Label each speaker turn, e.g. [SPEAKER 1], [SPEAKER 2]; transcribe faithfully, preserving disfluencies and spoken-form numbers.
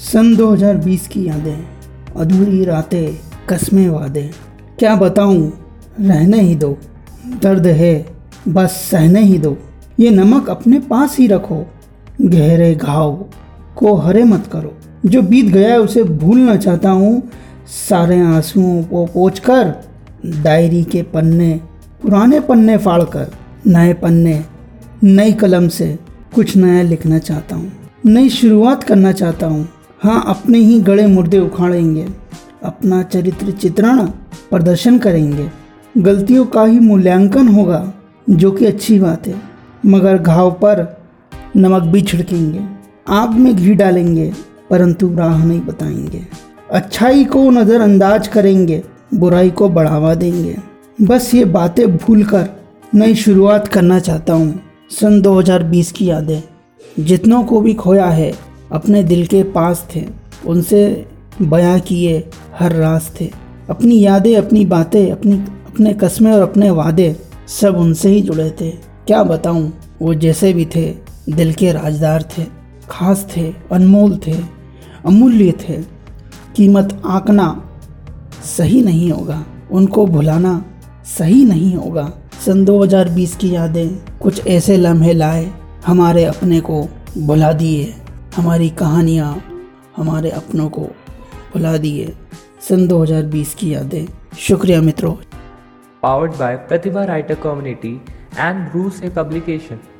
[SPEAKER 1] सन दो हज़ार बीस की यादें, अधूरी रातें, कस्में वादे। क्या बताऊं, रहने ही दो, दर्द है बस सहने ही दो। ये नमक अपने पास ही रखो, गहरे घाव को हरे मत करो। जो बीत गया है उसे भूलना चाहता हूँ, सारे आंसुओं को पोंछ कर, डायरी के पन्ने पुराने पन्ने फाड़ कर, नए पन्ने नई कलम से कुछ नया लिखना चाहता हूँ, नई शुरुआत करना चाहता हूँ। हाँ, अपने ही गड़े मुर्दे उखाड़ेंगे, अपना चरित्र चित्रण प्रदर्शन करेंगे। गलतियों का ही मूल्यांकन होगा, जो कि अच्छी बात है, मगर घाव पर नमक भी छिड़केंगे, आग में घी डालेंगे, परंतु राह नहीं बताएंगे। अच्छाई को नज़रअंदाज करेंगे, बुराई को बढ़ावा देंगे। बस ये बातें भूलकर नई शुरुआत करना चाहता हूँ। सन दो हज़ार बीस की यादें, जितनों को भी खोया है अपने दिल के पास थे, उनसे बयां किए हर राज थे। अपनी यादें, अपनी बातें, अपनी अपने कस्में और अपने वादे सब उनसे ही जुड़े थे। क्या बताऊं, वो जैसे भी थे दिल के राजदार थे, खास थे, अनमोल थे, अमूल्य थे। कीमत आंकना सही नहीं होगा, उनको भुलाना सही नहीं होगा। सन दो हज़ार बीस की यादें कुछ ऐसे लम्हे लाए, हमारे अपने को भुला दिए, हमारी कहानियाँ हमारे अपनों को भुला दिए। सन दो हज़ार बीस की यादें। शुक्रिया मित्रों।
[SPEAKER 2] Powered by Pratibha Writer Community and Bruce A Publication.